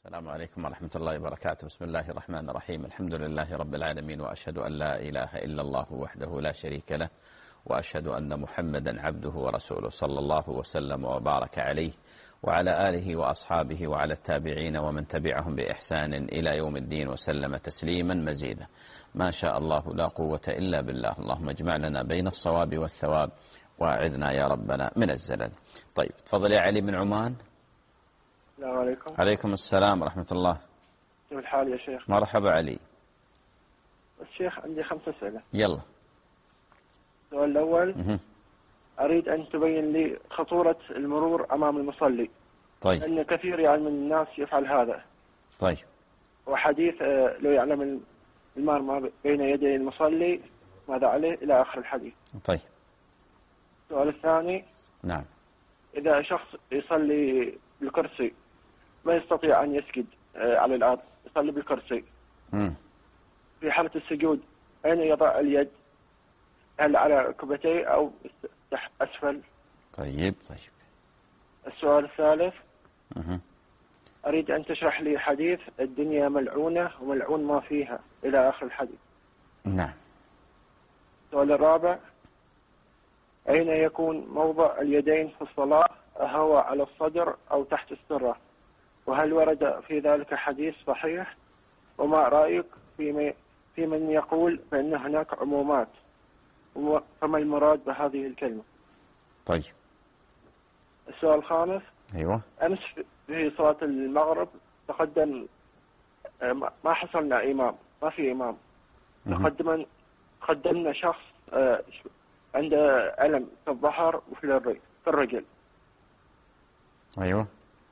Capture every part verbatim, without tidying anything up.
السلام عليكم ورحمة الله وبركاته. بسم الله الرحمن الرحيم. الحمد لله رب العالمين، وأشهد أن لا إله إلا الله وحده لا شريك له، وأشهد أن محمدا عبده ورسوله، صلى الله وسلم وبارك عليه وعلى آله وأصحابه وعلى التابعين ومن تبعهم بإحسان إلى يوم الدين، وسلم تسليما مزيدا. ما شاء الله لا قوة إلا بالله. اللهم اجمع لنا بين الصواب والثواب، وأعذنا يا ربنا من الزلل. طيب تفضل يا علي من عمان. السلام عليكم. عليكم السلام ورحمة الله. كيف الحال يا شيخ؟ مرحبا علي. الشيخ عندي خمس أسئلة. يلا. السؤال الأول، مه. أريد أن تبين لي خطورة المرور أمام المصلي. طيب. لأن كثير يعني من الناس يفعل هذا. طيب. وحديث لو يعلم المار ما بين يدي المصلي ماذا عليه إلى آخر الحديث. طيب. السؤال الثاني. نعم. إذا شخص يصلي بالكرسي ما يستطيع أن يسجد على الأرض، يصلي بالكرسي. مم. في حالة السجود أين يضع اليد؟ هل على كبتيه أو أسفل؟ طيب. طيب. السؤال الثالث. مه. أريد أن تشرح لي حديث الدنيا ملعونة وملعون ما فيها إلى آخر الحديث. نعم. السؤال الرابع، أين يكون موضع اليدين في الصلاة؟ هو على الصدر أو تحت السرة؟ وهل ورد في ذلك حديث صحيح؟ وما رأيك في في من يقول بأن هناك عمومات، فما المراد بهذه الكلمة؟ طيب. السؤال الخامس. أيوة. أمس في صلاة المغرب تقدم، ما حصلنا إمام، ما في إمام. تقدم قدمنا شخص عنده ألم في الظهر وفي الرجل في الرجل. أيوة.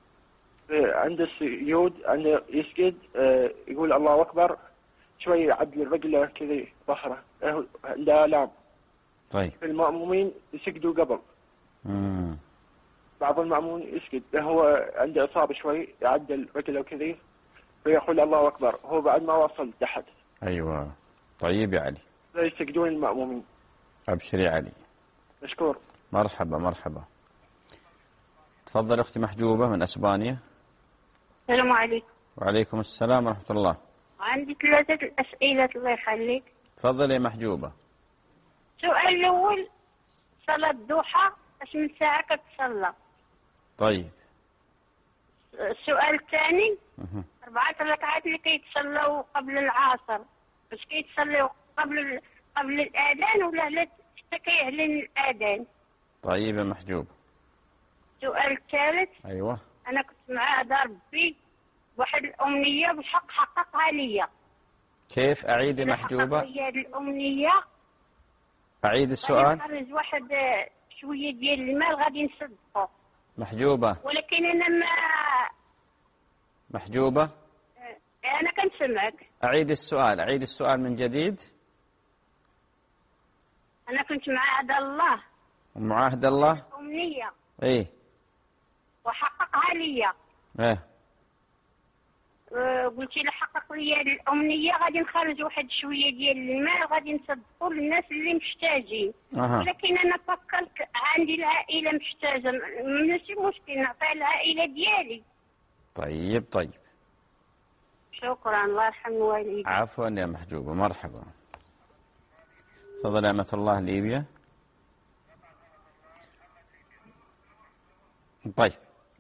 عند السجود عنده يسجد يقول الله أكبر، شوي يعدل رجله كذا ظهره عنده آلام. طيب. المأمومين يسجدوا قبل. مم. بعض المأمومين يسجد هو عنده إصابة شوي يعدل رجله كذا فيقول الله أكبر، هو بعد ما وصل تحت. أيوة. طيب يا علي. لا يسجدون المأمومين. أبشر يا علي. مشكور. مرحبا مرحبا. تفضل أختي محجوبة من أسبانيا. السلام عليكم. وعليكم السلام ورحمة الله. عندي ثلاثة أسئلة الله يخليك. تفضل يا محجوبة. السؤال الأول، صلاة الضحى ايش من ساعة كتصلى؟ طيب. السؤال الثاني، مه. أربعة ركعات اللي كيتصلوا قبل العصر، باش كيتصلوا قبل قبل الأذان ولا لا كيعلن الأذان؟ طيب يا محجوبة. السؤال الثالث. أيوة. أنا كنت مع هذا ربي واحد الأمنية بالحق حققها ليا. كيف؟ أعيد يا محجوبة. هي الأمنية. أعيد السؤال. خرج واحد شوية ديال المال غادي نصدقه. محجوبة. ولكن أنا ما. محجوبة. أنا كنسمعك. أعيد السؤال. أعيد السؤال من جديد. أنا كنت مع عهد الله. معاهد الله. أمنية. إيه. وحققها ليا. إيه. أه قلت له حقق لي الأمنية، غادي نخرج واحد شوية ديال المال غادي نصدقوا للناس اللي محتاجين. أه. ولكن أنا فكرت عندي العائلة محتاجة، ماشي مشكل نعطيها العائلة ديالي. طيب طيب. شكرا، الله يرحم والديك. عفوا يا محجوبة. مرحبا. تفضل يا أمة الله. ليبيا. طيب.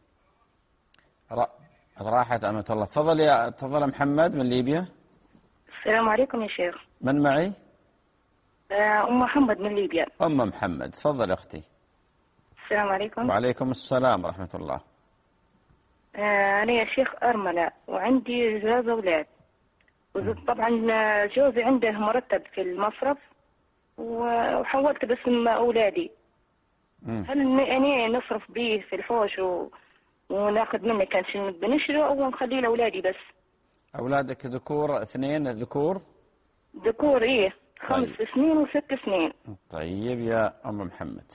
راحت أمة الله. تفضل يا تفضل محمد من ليبيا. السلام عليكم يا شيخ. من معي؟ أم محمد من ليبيا. أم محمد. تفضل أختي. السلام عليكم. وعليكم السلام ورحمة الله. أنا يا شيخ أرملة وعندي جواز أولاد، طبعا جوزي عنده مرتب في المصرف وحولت باسم أولادي. مم. هل أنا نصرف به في الحوش و... وناخذ منه كان شيء بنشره أو نخليه لأولادي بس؟ أولادك ذكور اثنين ذكور؟ ذكور إيه، خمس طيب. سنين وست سنين. طيب يا أم محمد.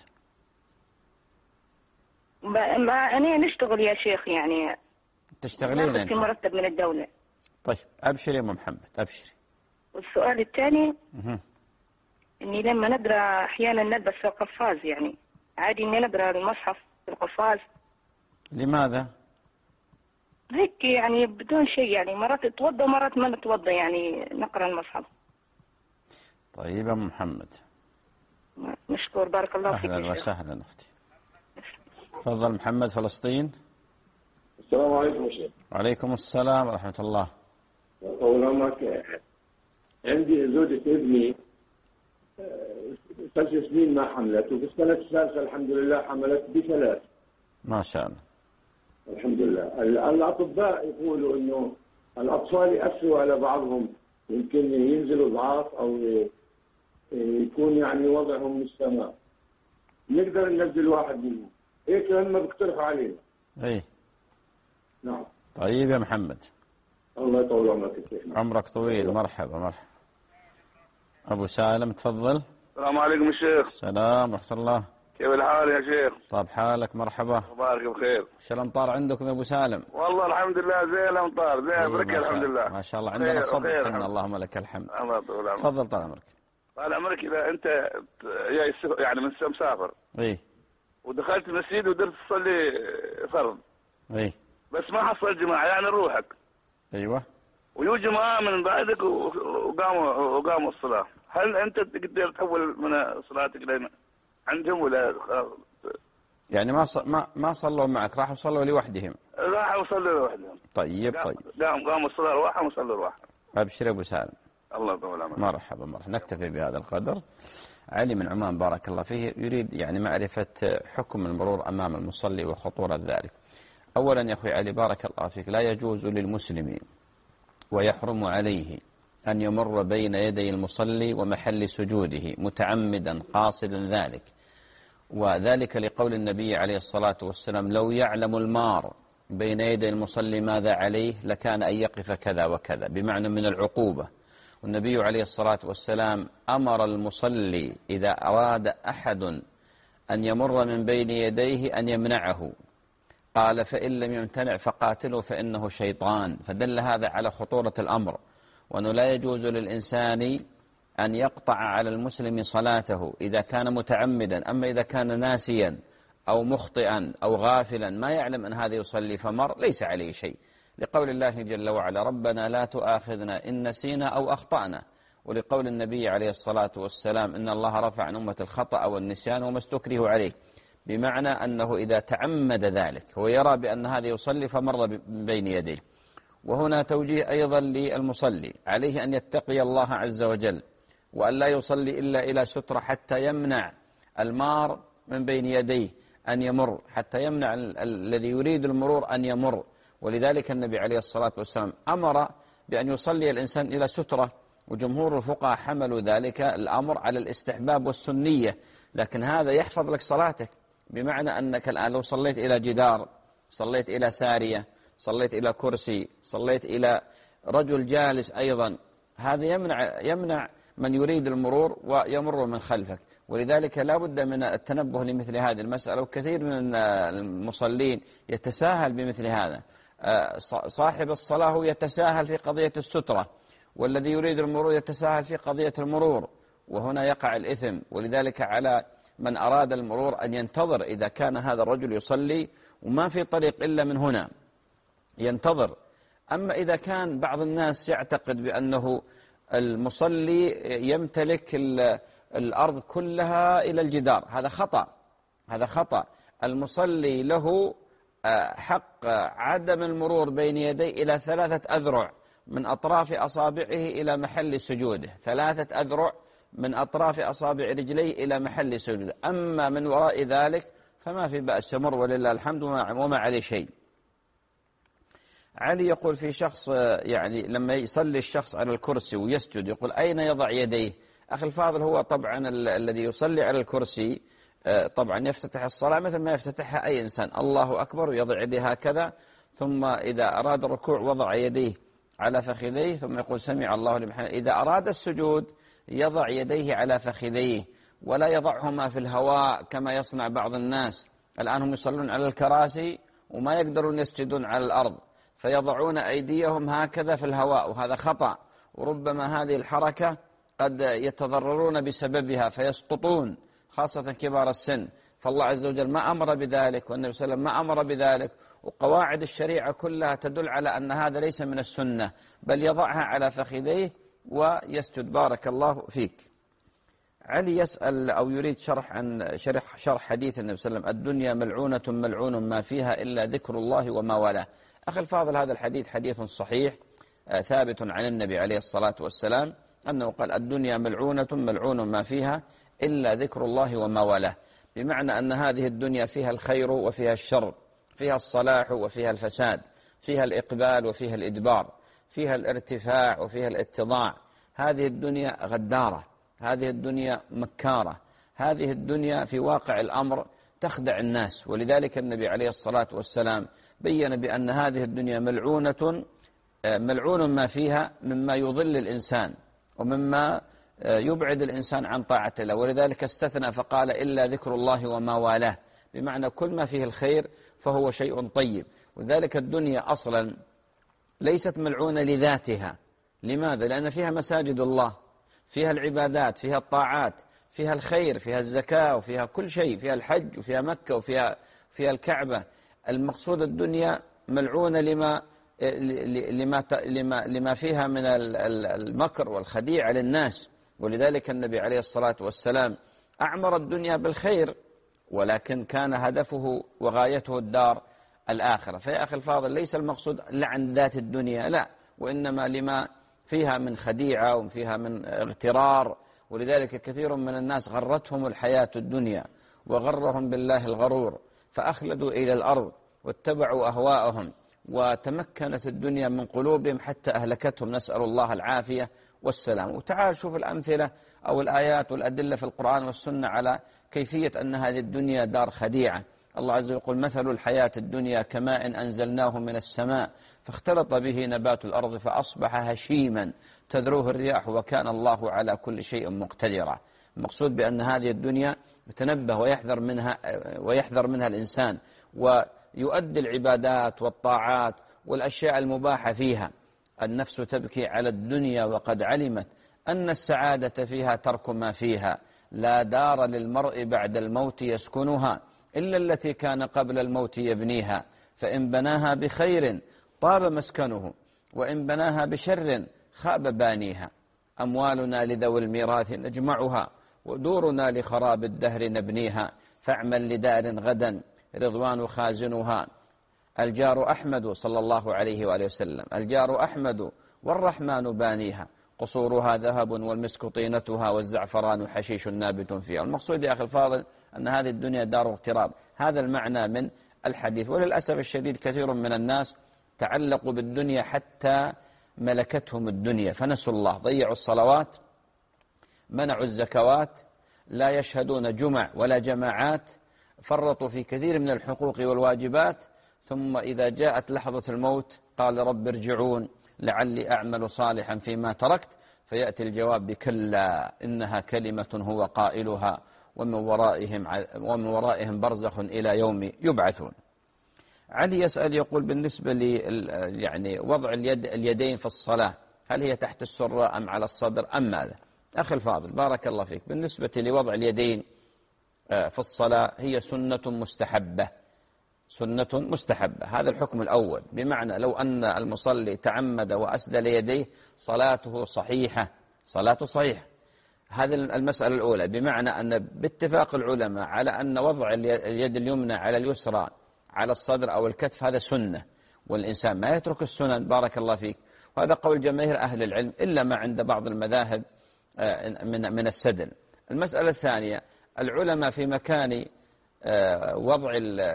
ما أنا نشتغل يا شيخ يعني. تشتغلين أنت؟ في مرتب من الدولة. طيب أبشري يا أم محمد أبشري. والسؤال الثاني، مه. إني لما نقرأ أحيانا نلبس القفاز، يعني عادي إني نقرأ المصحف في القفاز. لماذا؟ هيك يعني بدون شيء، يعني مرات اتوضى ومرات ما نتوضى، يعني نقرأ المصحف. طيب يا محمد. مشكور، بارك الله فيك. أهلا وسهلا أختي. تفضل محمد فلسطين. السلام عليكم يا شيخ. وعليكم السلام ورحمة الله. طول عمرك. عندي زوجة ابني ثلاث سنين ما حملت، وفي السنة الثالثة الحمد لله حملت بثلاث. ما شاء الله. الحمد لله. الأطباء يقولوا إنه الأطفال يأثروا على بعضهم، يمكن ينزلوا ضعاف أو يكون يعني وضعهم مش تمام. نقدر ننزل واحد منهم، هيك لما بيقترحوا علينا. إيه. نعم. طيب يا محمد. الله يطول عمرك يا شيخ. عمرك طويل. مرحبا مرحبا. أبو سالم تفضل. السلام عليكم الشيخ. السلام ورحمة الله. كيف الحال يا شيخ؟ طاب حالك؟ مرحبا. بارك بخير. شو الأمطار عندكم يا أبو سالم؟ والله الحمد لله زي الأمطار زي أمريكا الحمد لله. ما شاء الله عندنا صبح حنا اللهم لك الحمد. الله يطول عمرك. تفضل طال عمرك. طال عمرك إذا أنت جاي يعني من مسافر. إيه. ودخلت المسجد ودرت تصلي فرض. إيه. بس ما حصل جماعة يعني روحك. أيوة. ويجوا جماعة من بعدك وقاموا وقاموا الصلاة، هل أنت تقدر تحول من صلاتك لين عندهم ولا؟ يعني ما ص... ما ما صلوا معك، راحوا صلوا لوحدهم. راحوا صلوا لوحدهم. طيب طيب. قام قاموا الصلاة رواحهم وصلوا رواحهم. أبشر يا أبو سالم. الله يطول عمرك. مرحبا مرحبا. نكتفي بهذا القدر. علي من عمان بارك الله فيه يريد يعني معرفة حكم المرور أمام المصلي وخطورة ذلك. أولا يا أخوي علي بارك الله فيك، لا يجوز للمسلم ويحرم عليه أن يمر بين يدي المصلي ومحل سجوده متعمدا قاصدا ذلك، وذلك لقول النبي عليه الصلاة والسلام: لو يعلم المار بين يدي المصلي ماذا عليه لكان أن يقف كذا وكذا، بمعنى من العقوبة. والنبي عليه الصلاة والسلام أمر المصلي إذا أراد أحد أن يمر من بين يديه أن يمنعه، قال: فإن لم يمتنع فقاتله فإنه شيطان. فدل هذا على خطورة الأمر، وأنه لا يجوز للإنسان أن يقطع على المسلم صلاته إذا كان متعمدا. أما إذا كان ناسيا أو مخطئا أو غافلا ما يعلم أن هذا يصلي فمر ليس عليه شيء، لقول الله جل وعلا: ربنا لا تؤاخذنا إن نسينا أو أخطأنا، ولقول النبي عليه الصلاة والسلام: إن الله رفع عن أمة الخطأ والنسيان وما استكره عليه، بمعنى أنه إذا تعمد ذلك هو يرى بأن هذا يصلي فمر بين يديه. وهنا توجيه أيضا للمصلي، عليه أن يتقي الله عز وجل وأن لا يصلي إلا إلى سترة حتى يمنع المار من بين يديه أن يمر، حتى يمنع الذي يريد المرور أن يمر. ولذلك النبي عليه الصلاة والسلام أمر بأن يصلي الإنسان إلى سترة، وجمهور الفقهاء حملوا ذلك الأمر على الاستحباب والسنية، لكن هذا يحفظ لك صلاتك، بمعنى أنك الآن لو صليت إلى جدار، صليت إلى سارية، صليت إلى كرسي، صليت إلى رجل جالس أيضا، هذا يمنع يمنع من يريد المرور ويمر من خلفك. ولذلك لا بد من التنبه لمثل هذه المسألة، وكثير من المصلين يتساهل بمثل هذا. صاحب الصلاة هو يتساهل في قضية السترة، والذي يريد المرور يتساهل في قضية المرور، وهنا يقع الإثم. ولذلك على من أراد المرور أن ينتظر إذا كان هذا الرجل يصلي وما في طريق إلا من هنا ينتظر. أما إذا كان بعض الناس يعتقد بأنه المصلي يمتلك الأرض كلها إلى الجدار، هذا خطأ، هذا خطأ. المصلي له حق عدم المرور بين يديه إلى ثلاثة أذرع من أطراف أصابعه إلى محل سجوده، ثلاثة أذرع من أطراف أصابع رجليه إلى محل سجوده. أما من وراء ذلك فما في بأس، يمر ولله الحمد وما عليه شيء. علي يقول في شخص يعني لما يصلي الشخص على الكرسي ويسجد يقول: أين يضع يديه؟ أخي الفاضل، هو طبعا الذي يصلي على الكرسي طبعا يفتتح الصلاة مثل ما يفتتحها أي إنسان، الله أكبر، ويضع يديه هكذا، ثم إذا أراد الركوع وضع يديه على فخذيه، ثم يقول: سمع الله لمن حمده. إذا أراد السجود يضع يديه على فخذيه ولا يضعهما في الهواء كما يصنع بعض الناس. الآن هم يصلون على الكراسي وما يقدرون يسجدون على الأرض، فيضعون أيديهم هكذا في الهواء، وهذا خطأ، وربما هذه الحركة قد يتضررون بسببها فيسقطون، خاصة كبار السن. فالله عز وجل ما أمر بذلك، والنبي صلى الله عليه وسلم ما أمر بذلك، وقواعد الشريعة كلها تدل على أن هذا ليس من السنة، بل يضعها على فخذيه ويسجد. بارك الله فيك. علي يسأل أو يريد شرح عن شرح, شرح حديث النبي صلى الله عليه وسلم: الدنيا ملعونة ملعون ما فيها إلا ذكر الله وما والاه. أخي الفاضل، هذا الحديث حديث صحيح ثابت عن النبي عليه الصلاة والسلام أنه قال: الدنيا ملعونة ملعون ما فيها إلا ذكر الله وما والاه، بمعنى أن هذه الدنيا فيها الخير وفيها الشر، فيها الصلاح وفيها الفساد، فيها الإقبال وفيها الإدبار، فيها الارتفاع وفيها الاتضاع. هذه الدنيا غدارة، هذه الدنيا مكارة، هذه الدنيا في واقع الأمر تخدع الناس. ولذلك النبي عليه الصلاة والسلام بيّن بأن هذه الدنيا ملعونة ملعون ما فيها مما يضل الإنسان ومما يبعد الإنسان عن طاعة الله، ولذلك استثنى فقال: إلا ذكر الله وما والاه، بمعنى كل ما فيه الخير فهو شيء طيب. وذلك الدنيا أصلا ليست ملعونة لذاتها. لماذا؟ لأن فيها مساجد الله، فيها العبادات، فيها الطاعات، فيها الخير، فيها الزكاة، وفيها كل شيء، فيها الحج، وفيها مكة، وفيها فيها الكعبة. المقصود الدنيا ملعونة لما لما لما لما فيها من المكر والخديعة للناس. ولذلك النبي عليه الصلاة والسلام أعمر الدنيا بالخير، ولكن كان هدفه وغايته الدار الآخرة. فيا أخي الفاضل، ليس المقصود لعن ذات الدنيا، لا، وإنما لما فيها من خديعة وفيها من اغترار. ولذلك كثير من الناس غرتهم الحياة الدنيا وغرهم بالله الغرور، فأخلدوا إلى الأرض واتبعوا أهواءهم، وتمكنت الدنيا من قلوبهم حتى أهلكتهم، نسأل الله العافية والسلام. وتعال شوف الأمثلة أو الآيات والأدلة في القرآن والسنة على كيفية أن هذه الدنيا دار خديعة. الله عز وجل يقول: مثل الحياة الدنيا كماء أنزلناه من السماء فاختلط به نبات الأرض فأصبح هشيما تذروه الرياح وكان الله على كل شيء مقتدرا. المقصود بأن هذه الدنيا يتنبه ويحذر منها ويحذر منها الإنسان، ويؤدي العبادات والطاعات والأشياء المباحة فيها. النفس تبكي على الدنيا وقد علمت أن السعادة فيها ترك ما فيها، لا دار للمرء بعد الموت يسكنها إلا التي كان قبل الموت يبنيها، فإن بناها بخير طاب مسكنه وإن بناها بشر خاب بانيها. أموالنا لذوي الميراث نجمعها ودورنا لخراب الدهر نبنيها، فاعمل لدار غدا رضوان خازنها. الجار أحمد صلى الله عليه وآله وسلم، الجار أحمد والرحمن بانيها، قصورها ذهب والمسك طينتها والزعفران حشيش نابت فيها. المقصود يا أخي الفاضل أن هذه الدنيا دار اغتراب، هذا المعنى من الحديث. وللأسف الشديد كثير من الناس تعلقوا بالدنيا حتى ملكتهم الدنيا فنسوا الله، ضيعوا الصلوات، منعوا الزكوات، لا يشهدون جمع ولا جماعات، فرطوا في كثير من الحقوق والواجبات، ثم إذا جاءت لحظة الموت قال: رب ارجعون لعلي أعمل صالحا فيما تركت، فيأتي الجواب بكلا إنها كلمة هو قائلها ومن ورائهم ومن ورائهم برزخ إلى يوم يبعثون. علي يسأل يقول: بالنسبة لي يعني وضع اليد اليدين في الصلاة، هل هي تحت السرة أم على الصدر أم ماذا؟ أخي الفاضل بارك الله فيك، بالنسبة لوضع اليدين في الصلاة هي سنة مستحبة، سنة مستحبة، هذا الحكم الأول. بمعنى لو أن المصلي تعمد وأسدل يديه صلاته صحيحة، صلاته صحيحة. هذه المسألة الأولى، بمعنى أن باتفاق العلماء على أن وضع اليد اليمنى على اليسرى على الصدر أو الكتف هذا سنة، والإنسان ما يترك السنن بارك الله فيك. وهذا قول جماهير أهل العلم إلا ما عند بعض المذاهب من من السدل. المسألة الثانية، العلماء في مكان وضع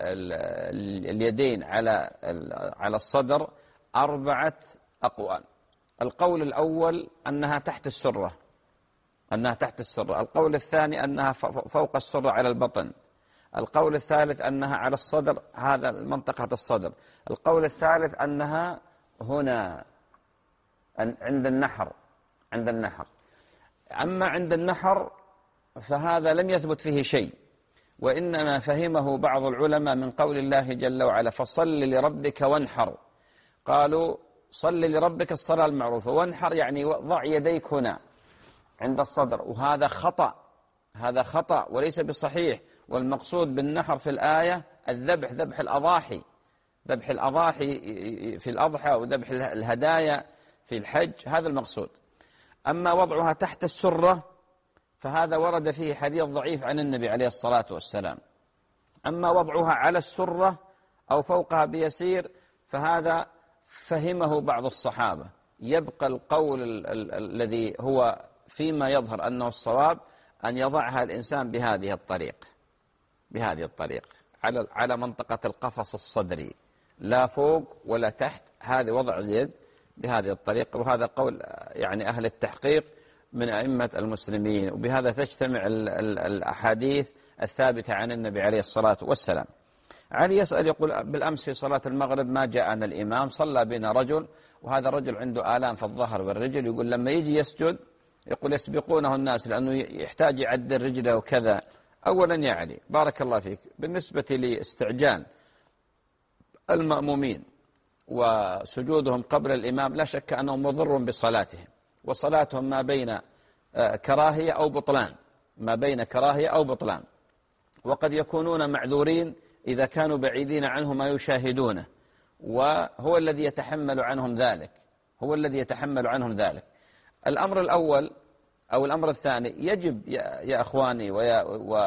اليدين على على الصدر أربعة أقوال. القول الأول أنها تحت السرة، أنها تحت السرة. القول الثاني أنها فوق السرة على البطن. القول الثالث أنها على الصدر، هذا منطقة الصدر. القول الثالث أنها هنا عند النحر، عند النحر. أما عند النحر فهذا لم يثبت فيه شيء، وإنما فهمه بعض العلماء من قول الله جل وعلا: فصل لربك وانحر. قالوا صل لربك الصلاة المعروفة، وانحر يعني ضع يديك هنا عند الصدر، وهذا خطأ، هذا خطأ وليس بصحيح. والمقصود بالنحر في الآية الذبح، ذبح الأضاحي، ذبح الأضاحي في الأضحى وذبح الهدايا في الحج، هذا المقصود. أما وضعها تحت السرة فهذا ورد فيه حديث ضعيف عن النبي عليه الصلاة والسلام. أما وضعها على السرة أو فوقها بيسير فهذا فهمه بعض الصحابة. يبقى القول ال ال الذي هو فيما يظهر أنه الصواب أن يضعها الإنسان بهذه الطريقة، بهذه الطريقة على على منطقة القفص الصدري، لا فوق ولا تحت، هذا وضع اليد بهذه الطريقة. وهذا قول يعني أهل التحقيق من أئمة المسلمين، وبهذا تجتمع ال ال الأحاديث الثابتة عن النبي عليه الصلاة والسلام. علي يسأل يقول: بالأمس في صلاة المغرب ما جاءنا الإمام، صلى بنا رجل، وهذا الرجل عنده آلام في الظهر والرجل، يقول لما يجي يسجد يقول يسبقونه الناس لأنه يحتاج يعدل رجله وكذا. أولا يا علي بارك الله فيك، بالنسبة لاستعجال المأمومين وسجودهم قبل الإمام لا شك أنه مضر بصلاتهم، وصلاتهم ما بين كراهية أو بطلان، ما بين كراهية أو بطلان، وقد يكونون معذورين إذا كانوا بعيدين عنه ما يشاهدونه، وهو الذي يتحمل عنهم ذلك، هو الذي يتحمل عنهم ذلك. الأمر الأول أو الأمر الثاني، يجب يا أخواني ويا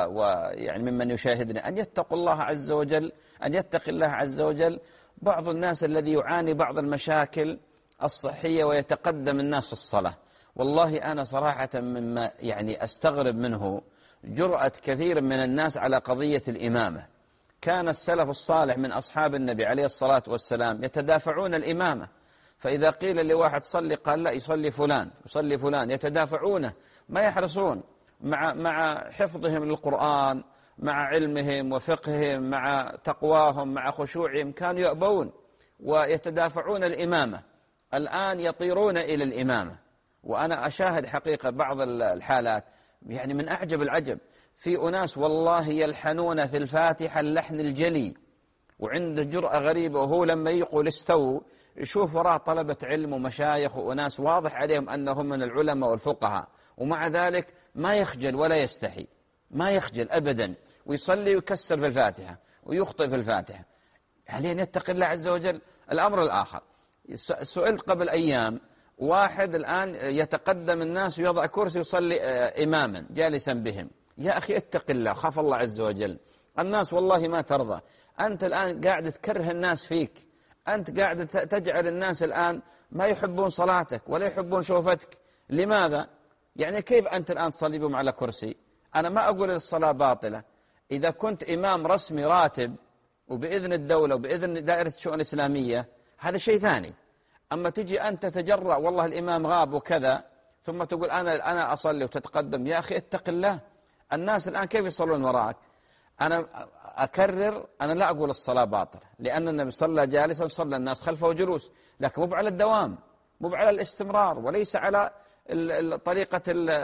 ويعني ممن يشاهدني أن يتقوا الله عز وجل، أن يتقي الله عز وجل. بعض الناس الذي يعاني بعض المشاكل الصحية ويتقدم الناس في الصلاة، والله أنا صراحة مما يعني أستغرب منه جرأة كثير من الناس على قضية الإمامة. كان السلف الصالح من أصحاب النبي عليه الصلاة والسلام يتدافعون الإمامة، فإذا قيل لواحد صلي قال لا يصلي فلان يصلي فلان، يتدافعونه، ما يحرصون مع مع حفظهم للقرآن، مع علمهم وفقههم، مع تقواهم، مع خشوعهم، كانوا يأبون ويتدافعون الإمامة. الآن يطيرون إلى الإمامة، وأنا أشاهد حقيقة بعض الحالات يعني من أعجب العجب، في أناس والله يلحنون في الفاتحة اللحن الجلي، وعنده جرأة غريبة، وهو لما يقول استووا يشوف وراء طلبة علم ومشايخ وأناس واضح عليهم أنهم من العلماء والفقهاء، ومع ذلك ما يخجل ولا يستحي، ما يخجل أبدا، ويصلي ويكسر في الفاتحة ويخطئ في الفاتحة. عليه أن يتقي الله عز وجل. الأمر الآخر، سئلت قبل أيام واحد الآن يتقدم الناس ويضع كرسي يصلي إماما جالسا بهم. يا أخي اتق الله، خاف الله عز وجل. الناس والله ما ترضى، أنت الآن قاعد تكره الناس فيك، أنت قاعد تجعل الناس الآن ما يحبون صلاتك ولا يحبون شوفتك. لماذا؟ يعني كيف أنت الآن تصلي بهم على كرسي؟ أنا ما أقول الصلاة باطلة، إذا كنت إمام رسمي راتب وبإذن الدولة وبإذن دائرة الشؤون الإسلامية هذا شيء ثاني. أما تجي أنت تتجرأ والله الإمام غاب وكذا ثم تقول أنا أنا أصلي وتتقدم، يا أخي اتق الله. الناس الآن كيف يصلون وراك؟ أنا أكرر، أنا لا أقول الصلاة باطلة، لأن النبي صلى جالسا وصلى الناس خلفه جلوس، لكن مو على الدوام، مو على الاستمرار، وليس على طريقة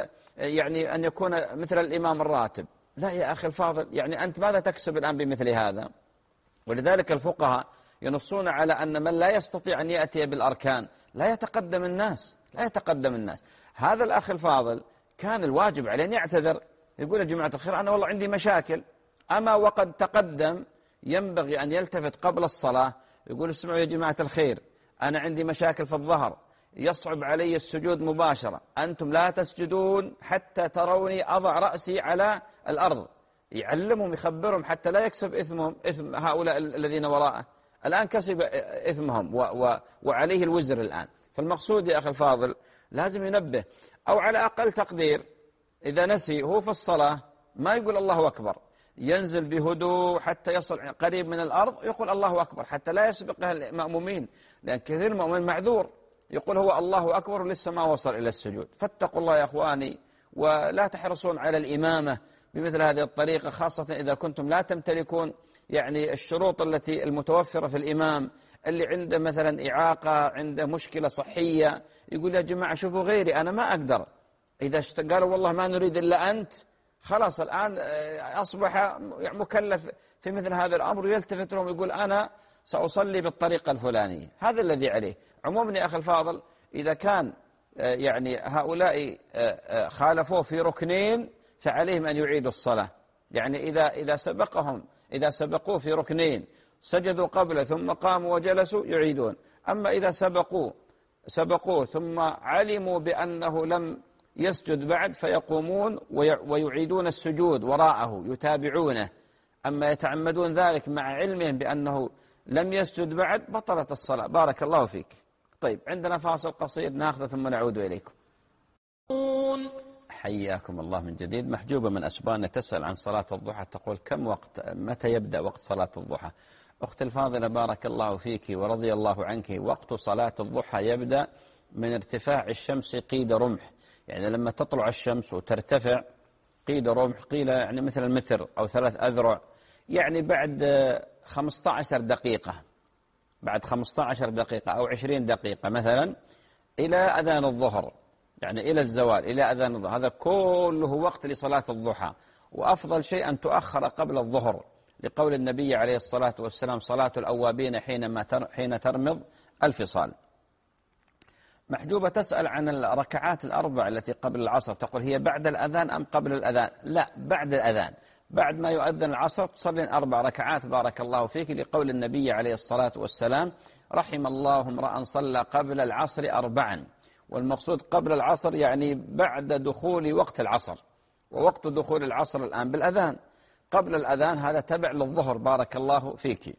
يعني أن يكون مثل الإمام الراتب. لا يا أخي الفاضل، يعني أنت ماذا تكسب الآن بمثل هذا؟ ولذلك الفقهاء ينصون على أن من لا يستطيع أن يأتي بالأركان لا يتقدم الناس، لا يتقدم الناس. هذا الأخ الفاضل كان الواجب عليه أن يعتذر، يقول يا جماعة الخير أنا والله عندي مشاكل، أما وقد تقدم ينبغي أن يلتفت قبل الصلاة يقول اسمعوا يا جماعة الخير، أنا عندي مشاكل في الظهر، يصعب علي السجود مباشرة، أنتم لا تسجدون حتى تروني أضع رأسي على الأرض. يعلمهم يخبرهم حتى لا يكسب إثمهم إثم هؤلاء الذين وراءه. الآن كسب إثمهم و و وعليه الوزر الآن. فالمقصود يا أخي الفاضل لازم ينبه، أو على أقل تقدير إذا نسي هو في الصلاة ما يقول الله أكبر، ينزل بهدوء حتى يصل قريب من الأرض يقول الله أكبر حتى لا يسبقها المأمومين، لأن كثير المؤمن معذور يقول هو الله أكبر ولسه ما وصل إلى السجود. فاتقوا الله يا أخواني، ولا تحرصون على الإمامة بمثل هذه الطريقة، خاصة إذا كنتم لا تمتلكون يعني الشروط التي المتوفرة في الإمام. اللي عنده مثلا إعاقة، عنده مشكلة صحية، يقول يا جماعة شوفوا غيري أنا ما أقدر. إذا قالوا والله ما نريد إلا أنت، خلاص الآن أصبح مكلف في مثل هذا الأمر، ويلتفت لهم يقول أنا سأصلي بالطريقة الفلانية. هذا الذي عليه. عموما يا أخي الفاضل إذا كان يعني هؤلاء خالفوه في ركنين فعليهم أن يعيدوا الصلاة. يعني إذا إذا سبقهم إذا سبقوه في ركنين سجدوا قبله ثم قاموا وجلسوا يعيدون. أما إذا سبقوا سبقوه ثم علموا بأنه لم يسجد بعد فيقومون ويعيدون السجود وراءه يتابعونه. أما يتعمدون ذلك مع علمهم بأنه لم يسجد بعد بطلت الصلاة. بارك الله فيك. طيب عندنا فاصل قصير ناخذه ثم نعود إليكم. حياكم الله من جديد. محجوبة من أسبانيا تسأل عن صلاة الضحى، تقول كم وقت متى يبدأ وقت صلاة الضحى؟ أخت الفاضلة بارك الله فيك ورضي الله عنك، وقت صلاة الضحى يبدأ من ارتفاع الشمس قيد رمح، يعني لما تطلع الشمس وترتفع قيد رمح، قيل يعني مثل المتر أو ثلاث أذرع، يعني بعد خمسة عشر دقيقة، بعد خمسة عشر دقيقة أو عشرين دقيقة مثلا إلى أذان الظهر، يعني إلى الزوال إلى أذان الظهر، هذا كله وقت لصلاة الضحى. وأفضل شيء أن تؤخر قبل الظهر، لقول النبي عليه الصلاة والسلام صلاة الأوابين حينما حين ترمض الفصال. محجوبة تسأل عن الركعات الأربع التي قبل العصر، تقول هي بعد الأذان أم قبل الأذان؟ لا، بعد الأذان، بعد ما يؤذن العصر تصلين أربع ركعات بارك الله فيك، لقول النبي عليه الصلاة والسلام رحم الله امرأ صلى قبل العصر أربعا. والمقصود قبل العصر يعني بعد دخول وقت العصر، ووقت دخول العصر الآن بالأذان، قبل الأذان هذا تبع للظهر بارك الله فيك.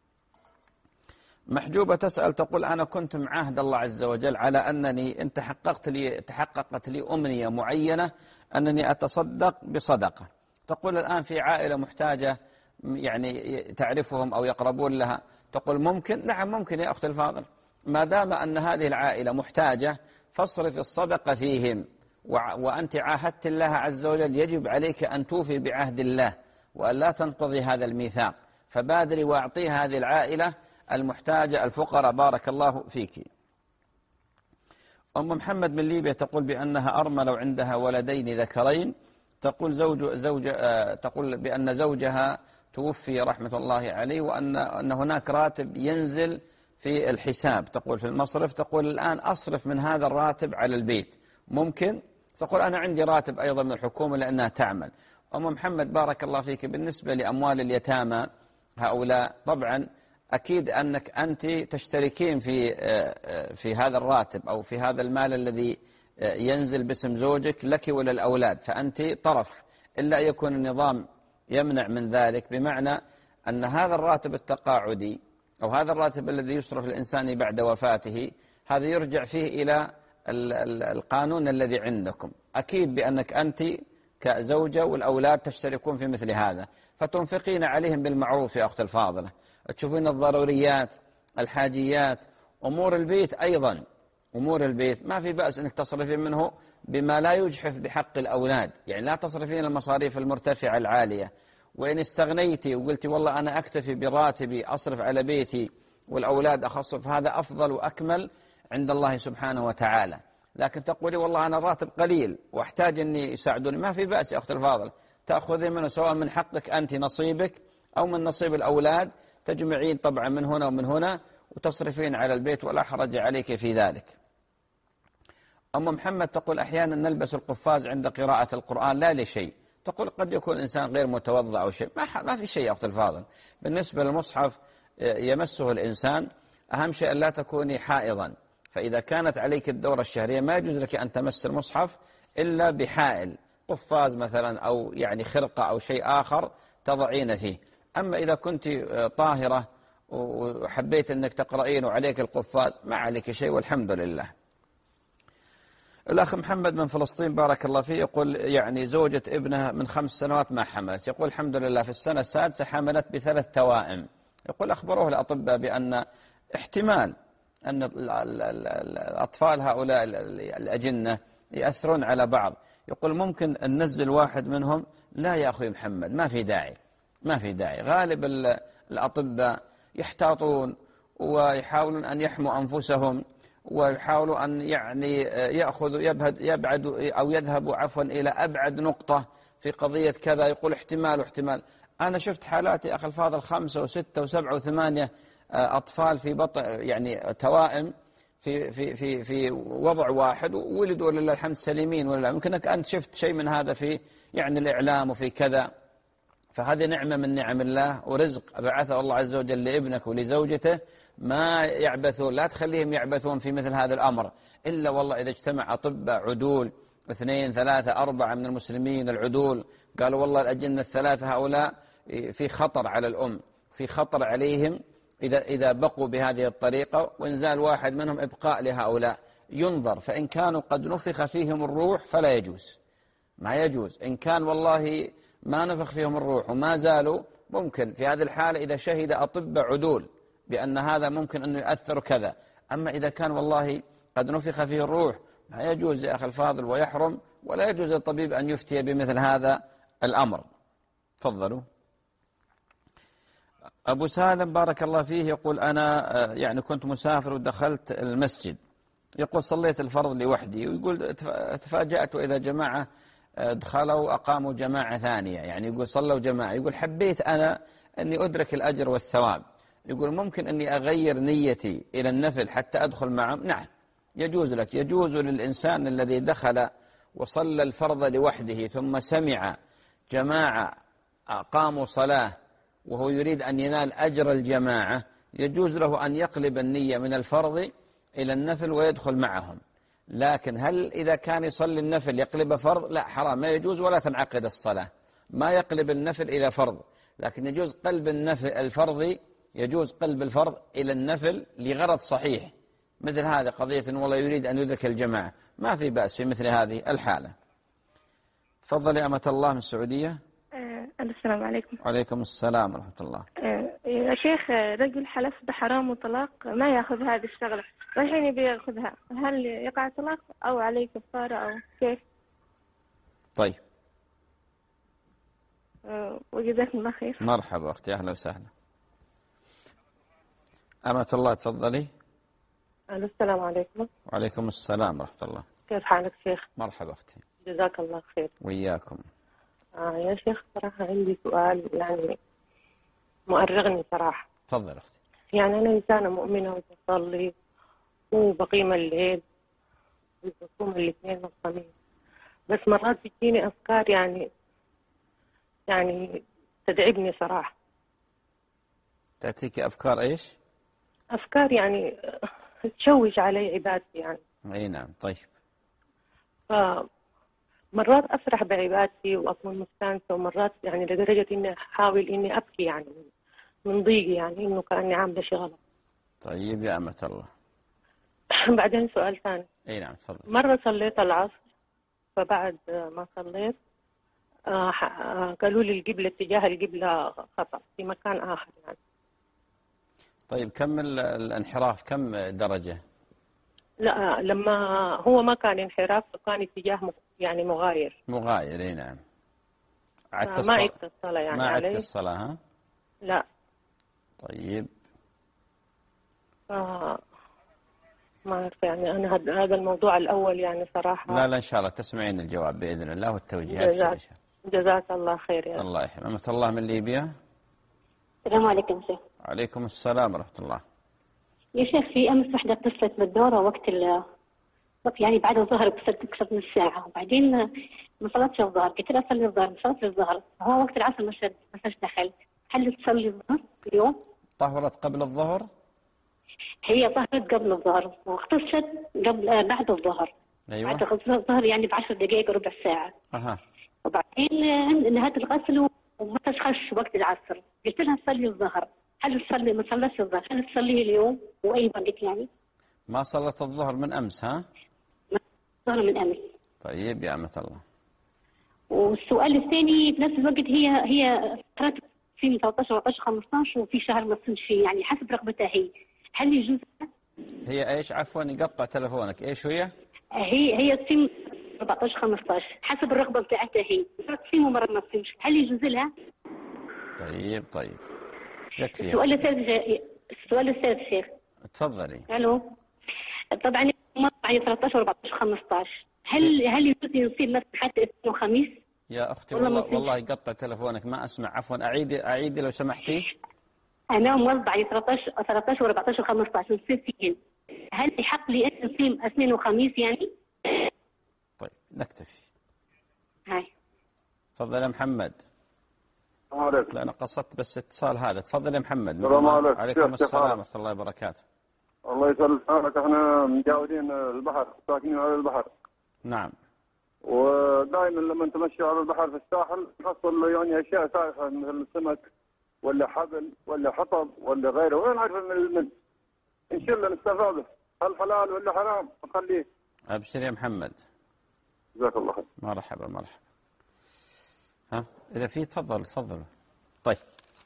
محجوبة تسأل تقول أنا كنت معاهد الله عز وجل على أنني إن تحققت لي تحققت لي أمنية معينة أنني أتصدق بصدقة. تقول الآن في عائلة محتاجة يعني تعرفهم أو يقربون لها، تقول ممكن؟ نعم ممكن يا أخت الفاضل، ما دام أن هذه العائلة محتاجة فاصرف الصدقة فيهم، وأنت عاهدت الله عز وجل، يجب عليك أن توفي بعهد الله وأن لا تنقضي هذا الميثاق، فبادري وأعطي هذه العائلة المحتاجة الفقراء بارك الله فيك. أم محمد من ليبيا تقول بأنها أرملة وعندها ولدين ذكرين، تقول زوج زوج تقول بأن زوجها توفي رحمة الله عليه، وأن أن هناك راتب ينزل في الحساب، تقول في المصرف، تقول الآن أصرف من هذا الراتب على البيت ممكن؟ تقول أنا عندي راتب أيضا من الحكومة لأنها تعمل. أم محمد بارك الله فيك، بالنسبة لأموال اليتامى هؤلاء طبعا أكيد أنك أنت تشتركين في في هذا الراتب أو في هذا المال الذي ينزل باسم زوجك لك وللأولاد، فأنت طرف، إلا يكون النظام يمنع من ذلك، بمعنى أن هذا الراتب التقاعدي أو هذا الراتب الذي يصرف الإنسان بعد وفاته هذا يرجع فيه إلى القانون الذي عندكم. أكيد بأنك أنت كزوجة والأولاد تشتركون في مثل هذا، فتنفقين عليهم بالمعروف يا أخت الفاضلة، تشوفين الضروريات الحاجيات، أمور البيت أيضا، أمور البيت ما في بأس أنك تصرفين منه بما لا يجحف بحق الأولاد، يعني لا تصرفين المصاريف المرتفعة العالية. وإن استغنيتي وقلتي والله أنا أكتفي براتبي أصرف على بيتي والأولاد أخصف، هذا أفضل وأكمل عند الله سبحانه وتعالى. لكن تقولي والله أنا الراتب قليل وأحتاج أني يساعدوني، ما في بأس يا أخت الفاضل، تأخذي منه سواء من حقك أنت نصيبك أو من نصيب الأولاد، تجمعين طبعا من هنا ومن هنا وتصرفين على البيت ولا حرج عليك في ذلك. أم محمد تقول أحيانا نلبس القفاز عند قراءة القرآن لا لشيء، تقول قد يكون الإنسان غير متوضع أو شيء، ما, ما في شيء يا أخت الفاضل. بالنسبة للمصحف يمسه الإنسان، أهم شيء أن لا تكوني حائضا، فإذا كانت عليك الدورة الشهرية ما يجوز لك أن تمس المصحف إلا بحائل، قفاز مثلا أو يعني خرقة أو شيء آخر تضعين فيه. أما إذا كنت طاهرة وحبيت أنك تقرأين وعليك القفاز ما عليك شيء والحمد لله. الأخ محمد من فلسطين بارك الله فيه يقول يعني زوجة ابنها من خمس سنوات ما حملت، يقول الحمد لله في السنة السادسة حملت بثلاث توائم، يقول أخبروه الأطباء بأن احتمال أن الأطفال هؤلاء الأجنة يأثرون على بعض، يقول ممكن ننزل واحد منهم. لا يا أخي محمد ما في داعي، ما في داعي، غالب الأطباء يحتاطون ويحاولون أن يحموا أنفسهم ويحاولوا أن يعني يأخذوا يبعد يبعد أو يذهبوا عفوا إلى أبعد نقطة في قضية كذا، يقول احتمال واحتمال. أنا شفت حالات يا أخي الفاضل خمسة وستة وسبعة وثمانية أطفال في بطن يعني توائم في في في في وضع واحد وولدوا لله الحمد سليمين، ولا يمكنك أنت شفت شيء من هذا في يعني الإعلام وفي كذا. فهذه نعمة من نعم الله ورزق بعثه الله عز وجل لابنك ولزوجته، ما يعبثون، لا تخليهم يعبثون في مثل هذا الأمر، إلا والله إذا اجتمع أطباء عدول اثنين ثلاثة أربعة من المسلمين العدول قالوا والله الأجنة الثلاثة هؤلاء في خطر على الأم، في خطر عليهم إذا إذا بقوا بهذه الطريقة، وإنزال واحد منهم إبقاء لهؤلاء، ينظر، فإن كانوا قد نفخ فيهم الروح فلا يجوز، ما يجوز. إن كان والله ما نفخ فيهم الروح وما زالوا، ممكن في هذه الحالة إذا شهد أطباء عدول بأن هذا ممكن أنه يؤثر كذا. أما إذا كان والله قد نفخ فيه الروح ما يجوز يا أخي الفاضل ويحرم، ولا يجوز للطبيب أن يفتي بمثل هذا الأمر. تفضلوا. أبو سالم بارك الله فيه يقول أنا يعني كنت مسافر ودخلت المسجد، يقول صليت الفرض لوحدي، ويقول تفاجأت إذا جماعة دخلوا أقاموا جماعة ثانية، يعني يقول صلوا جماعة، يقول حبيت أنا أني أدرك الأجر والثواب، يقول ممكن أني أغير نيتي إلى النفل حتى أدخل معهم؟ نعم يجوز لك، يجوز للإنسان الذي دخل وصلى الفرض لوحده ثم سمع جماعة أقاموا صلاة وهو يريد أن ينال أجر الجماعة، يجوز له أن يقلب النية من الفرض إلى النفل ويدخل معهم. لكن هل إذا كان يصلي النفل يقلب فرض؟ لا، حرام، ما يجوز ولا تنعقد الصلاة، ما يقلب النفل إلى فرض. لكن يجوز قلب النفل الفرض، يجوز قلب الفرض إلى النفل لغرض صحيح، مثل هذا قضية إن والله يريد أن يدرك الجماعة، ما في بأس في مثل هذه الحالة. تفضلي أمة الله من السعودية. السلام عليكم. وعليكم السلام ورحمة الله. يا شيخ، رجل حلف بحرام وطلاق ما يأخذ هذه الشغلة، والحين يبي يأخذها، هل يقع طلاق أو عليه كفارة أو كيف؟ طيب. وجزاكم الله خير. مرحبا أختي، أهلا وسهلا. أمة الله تفضلي. السلام عليكم. وعليكم السلام ورحمة الله. كيف حالك شيخ؟ مرحبا أختي. جزاك الله خير. وإياكم. آه يا شيخ صراحة عندي سؤال يعني مؤرقني صراحة. تفضل أختي. يعني أنا إنسانة مؤمنة وتصلي وبقيم الليل وبصوم الاثنين والخميس، بس مرات بتجيني أفكار يعني يعني تدعبني صراحة. تأتيك أفكار إيش؟ أفكار يعني تشوش علي عبادتي يعني. أي نعم. طيب. فمرات أفرح بعبادتي وأكون مستانسة، ومرات يعني لدرجة إني أحاول إني أبكي يعني من ضيقي، يعني إنه كأني عاملة شيء غلط. طيب يا أمة الله. بعدين سؤال ثاني. أي نعم تفضل. مرة صليت العصر، فبعد ما صليت آه قالوا لي القبلة اتجاه القبلة خطأ في مكان آخر يعني. طيب كم الانحراف، كم درجة؟ لا، لما هو ما كان انحراف، كان اتجاه يعني مغاير. مغاير. اي نعم. عدت الصلاة. ما عدت الصلاة يعني. ما عدت الصلاة ها؟ لا. طيب. آه ما أعرف يعني أنا هذا الموضوع الأول يعني صراحة. لا لا إن شاء الله تسمعين الجواب بإذن الله والتوجيه. جزاك, جزاك الله خير يا الله يحفظك. أمة الله من ليبيا. السلام عليكم شيخ. عليكم السلام ورحمة الله. يا شيخ في أمس واحدة اتصلت بالدورة وقت ال وقت يعني بعد الظهر بصرت تكسب نص ساعة، وبعدين ما صلتش الظهر، قلت لها صلي الظهر، ما صلتش الظهر، هو وقت العصر ما ما دخل، هل تصلي الظهر اليوم؟ طهرت قبل الظهر؟ هي طهرت قبل الظهر واغتسلت قبل بعد الظهر. أيوة. بعد الظهر يعني بعشر دقائق ربع ساعة. أها. وبعدين نهاية الغسل وما تشخش وقت العصر، قلت لها صلي الظهر، هل تصلي ما صلتش الظهر، هل تصليه اليوم وأي وقت يعني؟ ما صلت الظهر من أمس ها؟ الظهر من أمس. طيب يا أمة الله. والسؤال الثاني بنفس الوقت، هي هي فترات في ثلاثة عشر أربعة عشر خمسة عشر وفي شهر ما تصومش فيه، يعني حسب رغبتها هي، هل يجوز؟ هي ايش؟ عفوا يقطع تلفونك، ايش هي؟ هي هي تصيم أربعة عشر خمسة عشر حسب الرغبة بتاعتها هي، مرة تصيم ومرة ما تصيمش، هل يجوز لها؟ طيب طيب يكفي. السؤال الثالث السؤال الثالث شيخ. تفضلي. الو. طبعا معي ثلاثة عشر أربعة عشر خمسة عشر، هل هل يجوز يصير مثلا حتى اثنين وخميس؟ يا اختي والله والله يقطع تلفونك ما اسمع، عفوا اعيدي اعيدي لو سمحتي. انا موظعه ثلاثة عشر ثلاثة عشر أربعة عشر خمسة عشر نصير فيهن، هل يحق لي ان اصيم اثنين وخميس يعني؟ طيب نكتفي. هاي. تفضل يا محمد. لا أنا قصدت بس اتصال هذا. تفضل يا محمد. السلام عليكم. عليكم السلام ورحمة الله وبركاته. الله يسلمك. احنا مجاورين البحر، ساكنين على البحر. نعم. ودائما لما نتمشى على البحر في الساحل نحصل يعني اشياء سائحه مثل السمك ولا حبل ولا حطب ولا غيره، وين نعرف من المن؟ ان شاء الله نستفاده، هل حلال ولا حرام؟ نخليه. ابشر يا محمد. جزاك الله خير. مرحبا مرحبا. ها اذا في تفضل تفضل. طيب.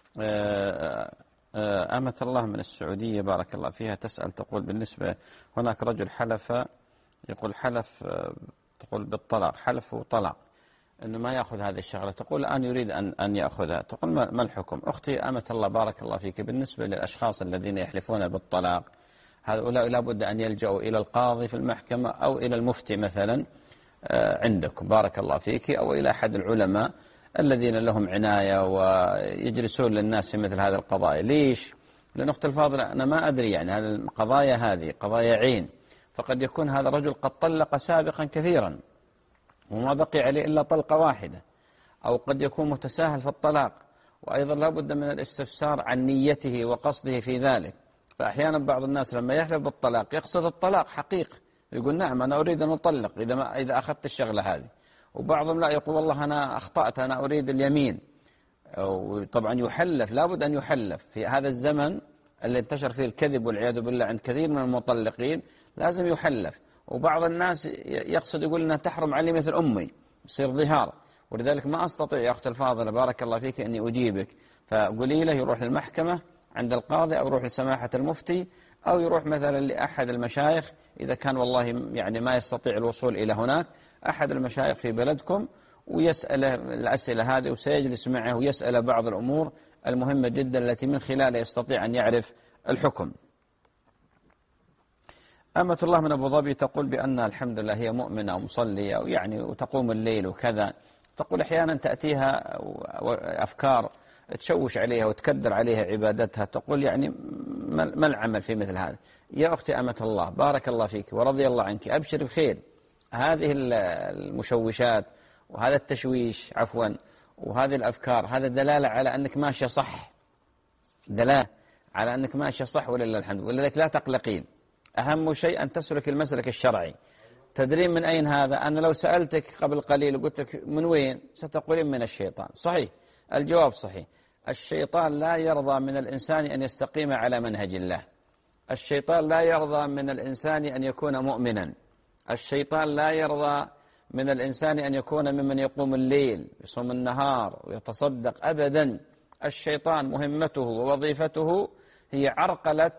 أمة الله من السعودية بارك الله فيها تسأل تقول بالنسبة هناك رجل حلف، يقول حلف تقول بالطلاق، حلف وطلاق أنه ما يأخذ هذه الشغلة، تقول الآن يريد أن أن يأخذها، تقول ما الحكم؟ أختي أمة الله بارك الله فيك، بالنسبة للأشخاص الذين يحلفون بالطلاق هؤلاء لابد أن يلجأوا إلى القاضي في المحكمة أو إلى المفتي مثلا عندكم بارك الله فيك، أو إلى أحد العلماء الذين لهم عناية ويجلسون للناس في مثل هذه القضايا. ليش؟ لأن أخت الفاضلة أنا ما أدري، يعني هذه القضايا هذه قضايا عين، فقد يكون هذا الرجل قد طلق سابقا كثيرا وما بقي عليه إلا طلقة واحدة، أو قد يكون متساهل في الطلاق، وأيضا لا بد من الاستفسار عن نيته وقصده في ذلك. فأحيانا بعض الناس لما يحلف بالطلاق يقصد الطلاق حقيقي، يقول نعم أنا أريد أن أطلق إذا, ما إذا أخذت الشغلة هذه، وبعضهم لا يقول والله أنا أخطأت أنا أريد اليمين. وطبعا يحلف، لابد أن يحلف في هذا الزمن اللي انتشر فيه الكذب والعياذ بالله عند كثير من المطلقين، لازم يحلف. وبعض الناس يقصد يقول أنها تحرم علي مثل أمي، يصير ظهار، ولذلك ما أستطيع يا أخت الفاضلة بارك الله فيك أني أجيبك، فقولي له يروح للمحكمة عند القاضي، أو يروح لسماحة المفتي، أو يروح مثلا لأحد المشايخ إذا كان والله يعني ما يستطيع الوصول إلى هناك، أحد المشايخ في بلدكم، ويسأله الأسئلة هذه وسيجلس معه ويسأل بعض الأمور المهمة جدا التي من خلالها يستطيع أن يعرف الحكم. أمة الله من أبو ظبي تقول بأن الحمد لله هي مؤمنة ومصلية ويعني وتقوم الليل وكذا، تقول أحيانا تأتيها أفكار تشوش عليها وتكدر عليها عبادتها، تقول يعني ما العمل في مثل هذا؟ يا أختي أمة الله بارك الله فيك ورضي الله عنك، أبشر بخير. هذه المشوشات وهذا التشويش عفوا وهذه الأفكار هذا دلالة على أنك ماشية صح، دلالة على أنك ماشية صح ولله الحمد، ولذلك لا تقلقين. أهم شيء أن تسلك المسلك الشرعي. تدرين من أين هذا؟ أنا لو سألتك قبل قليل وقلت لك من وين ستقولين من الشيطان. صحيح، الجواب صحيح. الشيطان لا يرضى من الإنسان أن يستقيم على منهج الله. الشيطان لا يرضى من الإنسان أن يكون مؤمنا. الشيطان لا يرضى من الإنسان أن يكون ممن يقوم الليل يصوم النهار ويتصدق أبدا. الشيطان مهمته ووظيفته هي عرقلة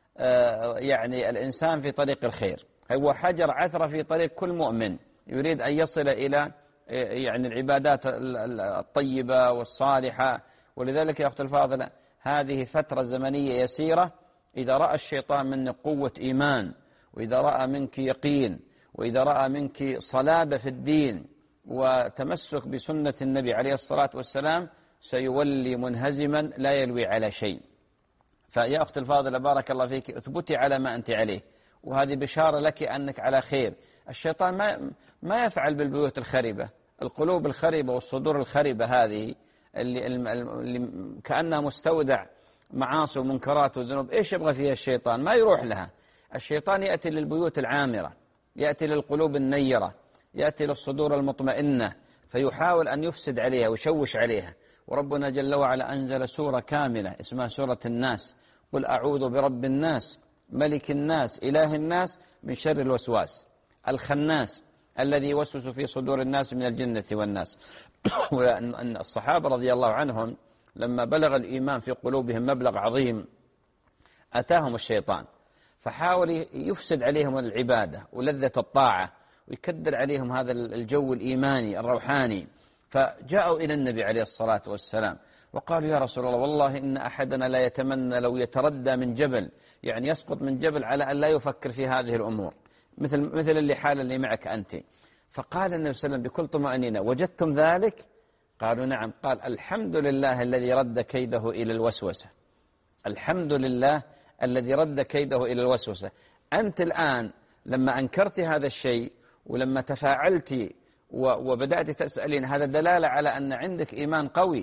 يعني الإنسان في طريق الخير، هو حجر عثرة في طريق كل مؤمن يريد أن يصل إلى يعني العبادات الطيبة والصالحة. ولذلك يا أخت الفاضلة هذه فترة زمنية يسيرة، إذا رأى الشيطان منك قوة إيمان، وإذا رأى منك يقين، وإذا رأى منك صلابة في الدين وتمسك بسنة النبي عليه الصلاة والسلام، سيولي منهزما لا يلوي على شيء. فيا أخت الفاضلة بارك الله فيك اثبتي على ما أنت عليه، وهذه بشارة لك أنك على خير. الشيطان ما ما يفعل بالبيوت الخربة، القلوب الخربة والصدور الخربة هذه اللي, اللي كأنها مستودع معاصي ومنكرات وذنوب، إيش يبغى فيها الشيطان؟ ما يروح لها. الشيطان يأتي للبيوت العامرة، يأتي للقلوب النيرة، يأتي للصدور المطمئنة، فيحاول أن يفسد عليها ويشوش عليها. وربنا جل وعلا أنزل سورة كاملة اسمها سورة الناس، قل أعوذ برب الناس ملك الناس إله الناس من شر الوسواس الخناس الذي يوسوس في صدور الناس من الجنة والناس. وأن الصحابة رضي الله عنهم لما بلغ الإيمان في قلوبهم مبلغ عظيم أتاهم الشيطان فحاول يفسد عليهم العبادة ولذة الطاعة ويكدر عليهم هذا الجو الإيماني الروحاني، فجاءوا إلى النبي عليه الصلاة والسلام وقالوا يا رسول الله والله إن أحدنا لا يتمنى لو يتردى من جبل، يعني يسقط من جبل على أن لا يفكر في هذه الأمور مثل مثل اللي حال اللي معك أنت. فقال النبي صلى الله عليه وسلم بكل طمأنينة وجدتم ذلك؟ قالوا نعم. قال الحمد لله الذي رد كيده إلى الوسوسة، الحمد لله الذي رد كيده إلى الوسوسة. أنت الآن لما أنكرت هذا الشيء ولما تفاعلت وبدأت تسألين، هذا دلالة على أن عندك إيمان قوي،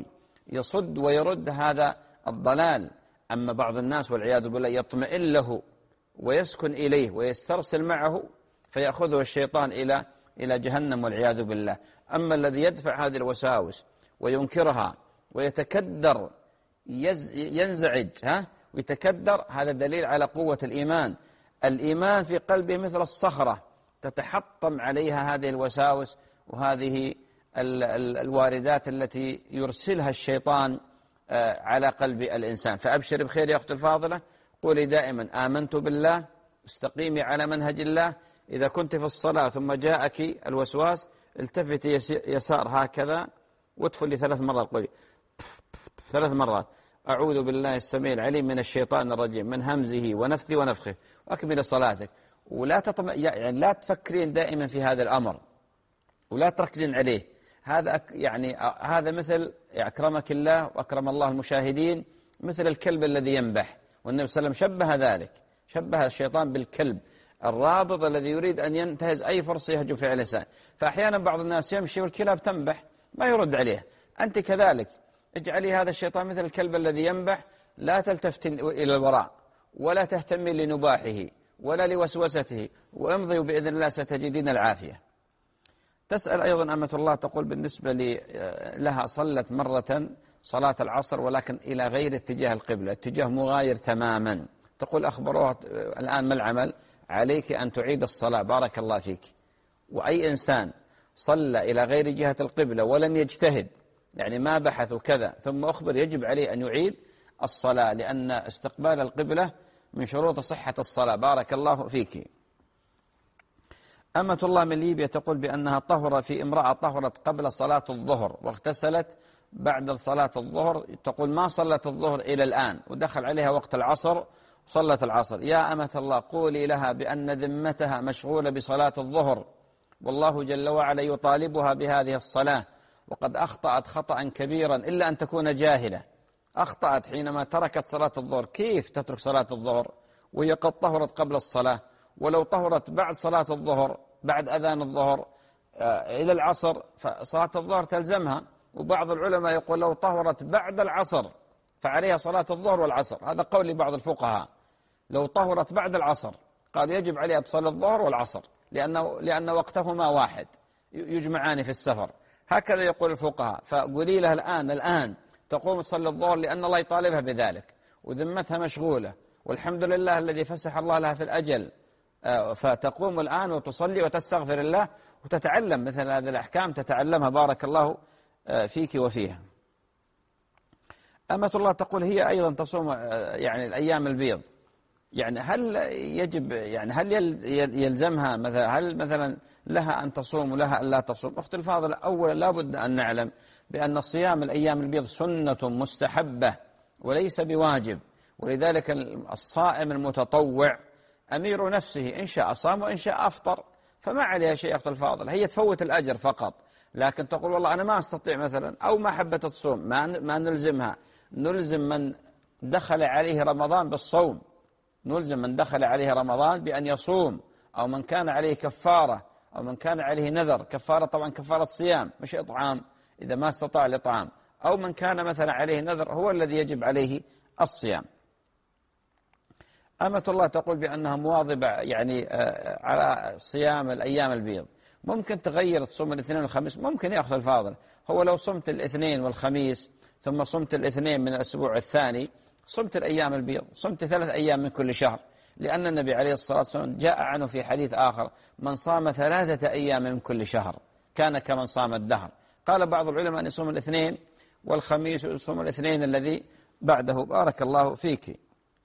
يصد ويرد هذا الضلال. أما بعض الناس والعياذ بالله يطمئن له ويسكن إليه ويسترسل معه فيأخذه الشيطان إلى إلى جهنم والعياذ بالله. أما الذي يدفع هذه الوساوس وينكرها ويتكدر ينزعج ها ويتكدر، هذا دليل على قوة الإيمان. الإيمان في قلبه مثل الصخرة تتحطم عليها هذه الوساوس وهذه الواردات التي يرسلها الشيطان على قلب الإنسان. فأبشر بخير يا أختي الفاضلة، قولي دائما آمنت بالله، استقيمي على منهج الله. إذا كنت في الصلاة ثم جاءك الوسواس التفتي يسار هكذا وادخلي ثلاث مرات، قولي ثلاث مرات أعوذ بالله السميع العليم من الشيطان الرجيم من همزه ونفثه ونفخه، وأكمل صلاتك. ولا تطمع يعني لا تفكرين دائما في هذا الأمر ولا تركزين عليه. هذا يعني هذا مثل أكرمك الله وأكرم الله المشاهدين مثل الكلب الذي ينبح، والنبي صلى الله عليه وسلم شبه ذلك، شبه الشيطان بالكلب الرابض الذي يريد أن ينتهز أي فرصة يهجم فيها الإنسان. فأحيانا بعض الناس يمشي والكلاب تنبح ما يرد عليه. أنت كذلك اجعلي هذا الشيطان مثل الكلب الذي ينبح، لا تلتفت إلى الوراء ولا تهتمي لنباحه ولا لوسوسته، وامضي بإذن الله ستجدين العافية. تسأل أيضا أمة الله، تقول بالنسبة لها صلت مرة صلاة العصر ولكن إلى غير اتجاه القبلة، اتجاه مغاير تماما. تقول أخبروها الآن ما العمل؟ عليك أن تعيد الصلاة بارك الله فيك. وأي إنسان صلى إلى غير جهة القبلة ولم يجتهد يعني ما بحث وكذا ثم أخبر يجب عليه أن يعيد الصلاة، لأن استقبال القبلة من شروط صحة الصلاة بارك الله فيك. أمة الله من ليبيا تقول بأنها طهر في امرأة طهرت قبل صلاة الظهر واغتسلت بعد صلاة الظهر، تقول ما صلت الظهر إلى الآن ودخل عليها وقت العصر صلت العصر. يا أمة الله قولي لها بأن ذمتها مشغولة بصلاة الظهر، والله جل وعلا يطالبها بهذه الصلاة، وقد أخطأت خطأ كبيرا إلا أن تكون جاهلة. أخطأت حينما تركت صلاة الظهر. كيف تترك صلاة الظهر وهي قد طهرت قبل الصلاة؟ ولو طهرت بعد صلاة الظهر بعد أذان الظهر إلى العصر فصلاة الظهر تلزمها. وبعض العلماء يقول لو طهرت بعد العصر فعليها صلاة الظهر والعصر، هذا قول لبعض الفقهاء. لو طهرت بعد العصر قال يجب عليها تصلي الظهر والعصر لأنه لأن وقتهما واحد يجمعان في السفر، هكذا يقول الفقهاء. فقولي لها الآن الآن تقوم تصلي الظهر لأن الله يطالبها بذلك وذمتها مشغولة، والحمد لله الذي فسح الله لها في الأجل، فتقوم الآن وتصلي وتستغفر الله وتتعلم مثل هذه الأحكام، تتعلمها بارك الله فيك وفيها. أمة الله تقول هي أيضا تصوم يعني الأيام البيض، يعني هل يجب يعني هل يلزمها مثلا هل مثلا لها أن تصوم ولها أن لا تصوم؟ أختي الفاضلة، أولا لابد أن نعلم بأن صيام الأيام البيض سنة مستحبة وليس بواجب، ولذلك الصائم المتطوع أمير نفسه، إن شاء صام وإن شاء أفطر، فما عليها شيء. أختي الفاضلة هي تفوت الأجر فقط، لكن تقول والله أنا ما أستطيع مثلا أو ما حبت تصوم، ما ما نلزمها. نلزم من دخل عليه رمضان بالصوم، نلزم من دخل عليه رمضان بأن يصوم، أو من كان عليه كفارة، أو من كان عليه نذر. كفارة طبعا كفارة صيام مش إطعام إذا ما استطاع الإطعام، أو من كان مثلا عليه نذر هو الذي يجب عليه الصيام. أمة الله تقول بأنها مواظبة يعني على صيام الأيام البيض. ممكن تغير تصوم الاثنين والخميس، ممكن يا أخي الفاضل. هو لو صمت الاثنين والخميس ثم صمت الاثنين من الأسبوع الثاني صمت الأيام البيض، صمت ثلاث أيام من كل شهر، لأن النبي عليه الصلاة والسلام جاء عنه في حديث آخر من صام ثلاثة أيام من كل شهر كان كمن صام الدهر. قال بعض العلماء أن يصوم الاثنين والخميس ويصوم الاثنين الذي بعده بارك الله فيك.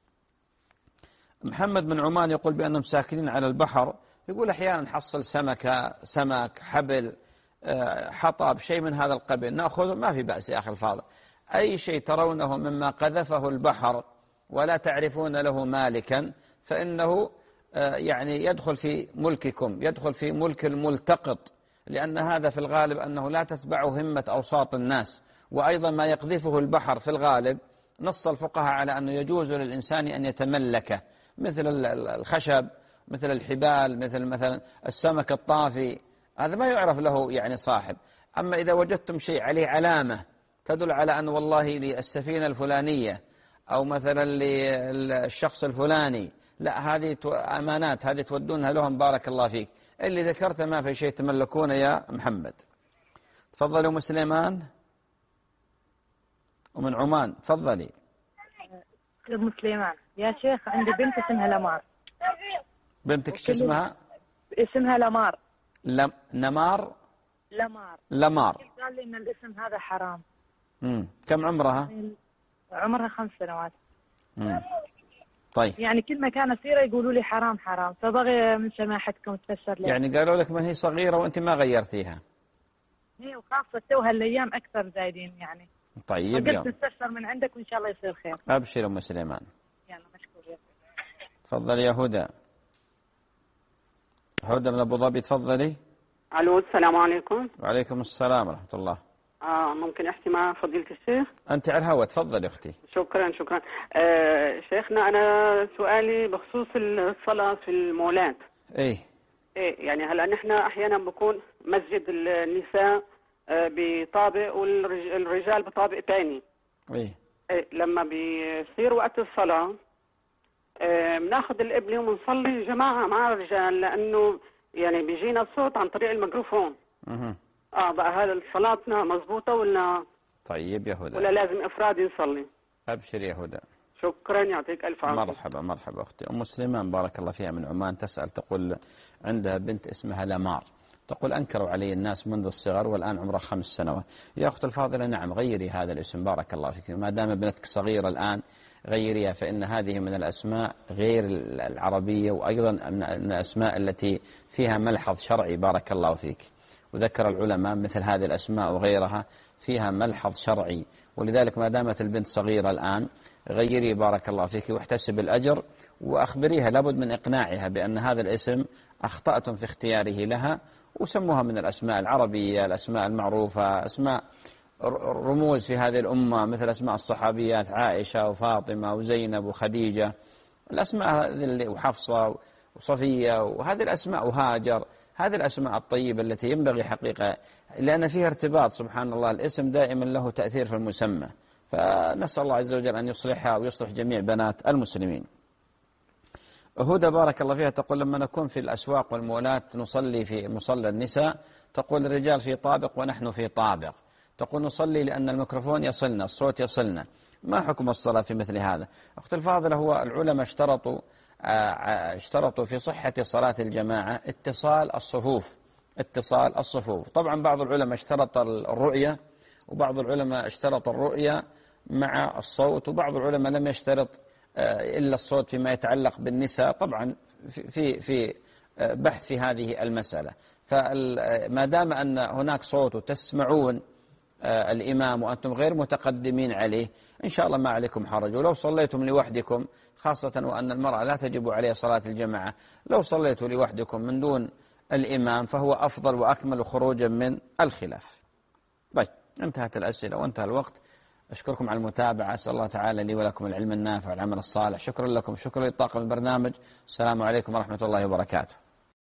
محمد بن عمان يقول بأنهم ساكنين على البحر، يقول أحيانا نحصل سمكة سمك حبل حطب شيء من هذا القبيل نأخذه، ما في بأس يا أخي الفاضل. أي شيء ترونه مما قذفه البحر ولا تعرفون له مالكا فإنه يعني يدخل في ملككم، يدخل في ملك الملتقط، لأن هذا في الغالب أنه لا تتبع همة أوساط الناس. وأيضا ما يقذفه البحر في الغالب نص الفقهاء على أنه يجوز للإنسان أن يتملكه، مثل الخشب مثل الحبال مثل مثلا السمك الطافي، هذا ما يعرف له يعني صاحب. أما إذا وجدتم شيء عليه علامة تدل على أن والله للسفينة الفلانية أو مثلا للشخص الفلاني، لا، هذه أمانات، هذه تودونها لهم. بارك الله فيك. اللي ذكرته ما في شيء تملكونه يا محمد. تفضلي أم سليمان ومن عمان، تفضلي. أم سليمان يا شيخ، عندي بنت اسمها لمار. بنتك شو اسمها؟ اسمها لمار. لم... نمار لمار لمار قال لي إن الاسم هذا حرام. مم. كم عمرها؟ عمرها خمس سنوات. مم. طيب، يعني كل مكان أسيرة يقولوا لي حرام حرام، فبغي من سماحتكم تفسر لي. يعني قالوا لك من هي صغيرة وأنت ما غيرتيها؟ هي وخاصة تو هالأيام أكثر زايدين يعني. طيب، يلا تستفسر من عندك وإن شاء الله يصير خير. أبشر أم سليمان. يلا مشكور. تفضل يا هدى. هدى من أبو ظبي، تفضلي. ألو، السلام عليكم. وعليكم السلام ورحمة الله. آه ممكن أحكي مع فضيلة الشيخ؟ أنت على الهواء، تفضلي أختي. شكرا شكرا. آه شيخنا، أنا سؤالي بخصوص الصلاة في المولات. إيه إيه يعني هلا نحن أحيانا بكون مسجد النساء بطابق والرجال بطابق ثاني. إيه. إيه لما بيصير وقت الصلاة بناخذ القبلة وبنصلي جماعة مع الرجال، لأنه يعني بيجينا الصوت عن طريق الميكروفون. اها اه بقى هذا صلاتنا مضبوطة ولا؟ طيب يا هدى. ولا لازم إفرادي نصلي؟ أبشر يا هدى. شكرا، يعطيك ألف عافية. مرحبا مرحبا أختي. أم سليمان بارك الله فيها من عمان تسأل، تقول عندها بنت اسمها لمار، تقول أنكروا علي الناس منذ الصغر والآن عمرها خمس سنوات. يا أخت الفاضلة، نعم، غيري هذا الاسم بارك الله فيك، ما دام ابنتك صغيرة الآن غيريها، فإن هذه من الأسماء غير العربية، وأيضا من الأسماء التي فيها ملحظ شرعي بارك الله فيك. وذكر العلماء مثل هذه الأسماء وغيرها فيها ملحظ شرعي، ولذلك ما دامت البنت صغيرة الآن غيري بارك الله فيك واحتسب الأجر، وأخبريها لابد من إقناعها بأن هذا الاسم أخطأتم في اختياره لها، وسموها من الأسماء العربية، الأسماء المعروفة، أسماء رموز في هذه الأمة مثل أسماء الصحابيات عائشة وفاطمة وزينب وخديجة، الأسماء اللي وحفصة وصفية، وهذه الأسماء وهاجر، هذه الأسماء الطيبة التي ينبغي حقيقة، لأن فيها ارتباط. سبحان الله، الاسم دائما له تأثير في المسمى، فنسأل الله عز وجل أن يصلحها ويصلح جميع بنات المسلمين. هدى بارك الله فيها تقول لما نكون في الأسواق والمولات نصلي في مصلى النساء، تقول الرجال في طابق ونحن في طابق، تقول نصلي لأن الميكروفون يصلنا، الصوت يصلنا، ما حكم الصلاة في مثل هذا؟ أخت الفاضلة، هو العلماء اشترطوا اشترطوا في صحة صلاة الجماعة اتصال الصفوف، اتصال الصفوف. طبعا بعض العلماء اشترط الرؤية، وبعض العلماء اشترط الرؤية مع الصوت، وبعض العلماء لم يشترط إلا الصوت فيما يتعلق بالنساء. طبعا في في بحث في هذه المسألة، فما دام أن هناك صوت وتسمعون الإمام وأنتم غير متقدمين عليه، إن شاء الله ما عليكم حرج. ولو صليتم لوحدكم، خاصة وأن المرأة لا تجب عليها صلاة الجماعة، لو صليتوا لوحدكم من دون الإمام فهو أفضل وأكمل خروجا من الخلاف. طيب، انتهت الأسئلة وانتهى الوقت. أشكركم على المتابعة، أسأل الله تعالى لي ولكم العلم النافع والعمل الصالح. شكرا لكم، شكرا لطاقم البرنامج. السلام عليكم ورحمة الله وبركاته.